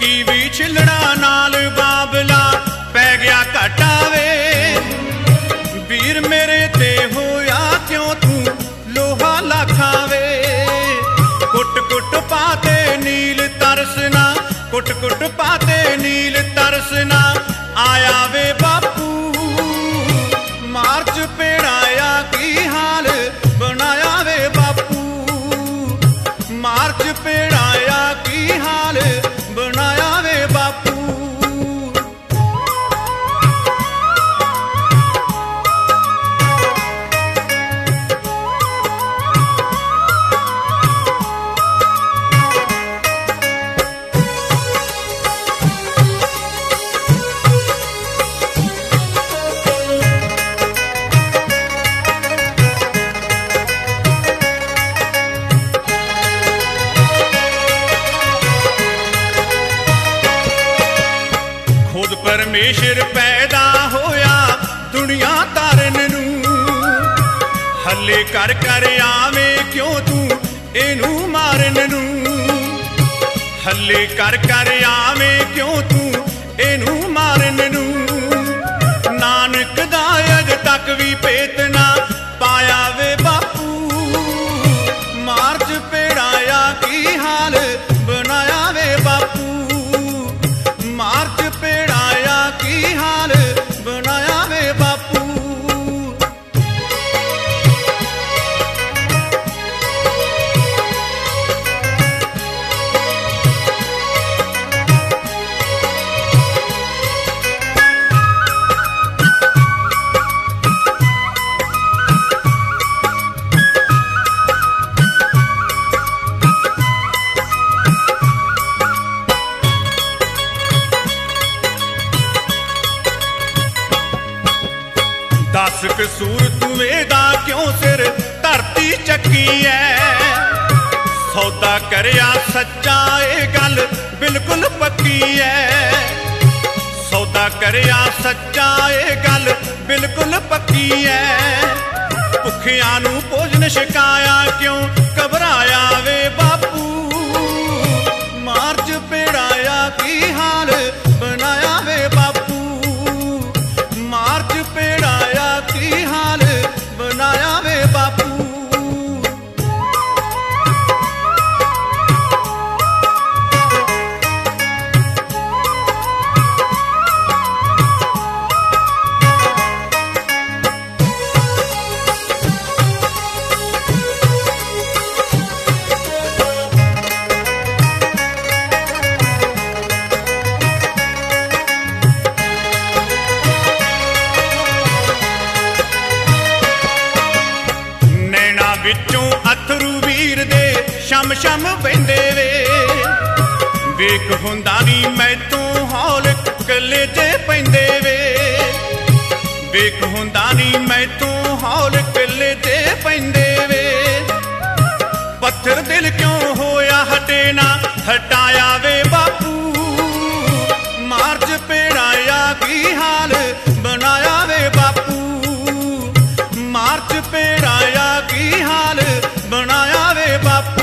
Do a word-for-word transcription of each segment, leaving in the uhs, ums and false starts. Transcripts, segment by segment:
TV छिलड़ा नाल बाबला पै गया घाटा वे। वीर मेरे ते होया क्यों तू लोहा लाखा वे। कुट कुट पाते नील तरसना, कुट कुट पाते नील तरसना आया वे बापू। मार्च पेड़ाया की हाल बनाया वे बापू। मार्च पेड़ाया की हाल बनाया वे बापू। परमेश्वर पैदा होया दुनिया तारन नू। हले कर कर आवे क्यों तू इनू मारन नू। हले कर कर आवे क्यों तू इनू मारन नू। नानक दा अज तक भी पेतना पाया वे बापू। मार्च पेड़ाया की हाल बनाया वे बापू। मार्च पेड़ाया की हाल बनाया वे बापू। दस कसूर तुवे दा क्यों सिर धरती चकी है। सौदा करया सच्चा ए गल बिल्कुल पक्की है। सौदा करया सच्चा ए गल बिल्कुल पक्की है। भुखियां नू भोजन छकाया क्यों घबराया वे बापू। मार्च पेड़ाया की हाल बनाया वे बापू। मार्च पेड़ाया की हाल बनाया वे बापू। विचों अथरू वीर दे शम शम बहिंदे वे। वेख हुंदा नी मैथों हौल कलेजे पैंदे वे। वेख हुंदा नी मैथों हौल कलेजे पैंदे वे। पत्थर दिल क्यों होया हटे ना हटाया वे बापू। मार्च पेड़ाया की हाल बनाया वे बापू। मार्च पेड़ाया की हाल बनाया वे बापू।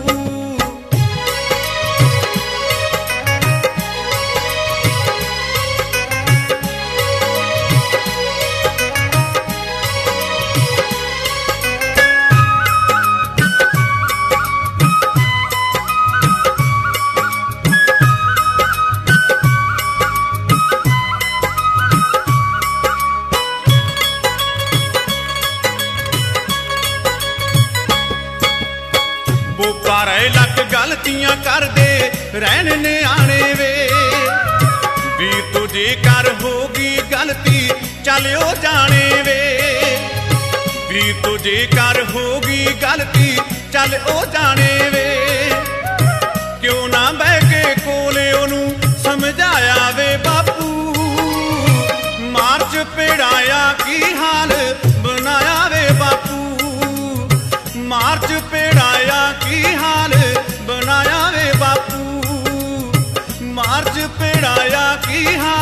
बारे लख गलतियां कर दे रहन न्याणे वे। वीर तुझे कर होगी गलती चलियो जाने वे। वीर तुझे कर होगी गलती चलियो जाने वे। क्यों ना बह के कोले ओनू समझाया वे बापू। मार्च पेड़ाया की हाल बनाया वे बापू। मार्च पेड़ाया की हाल बनाया वे बापू। मार्च पेड़ाया की हाल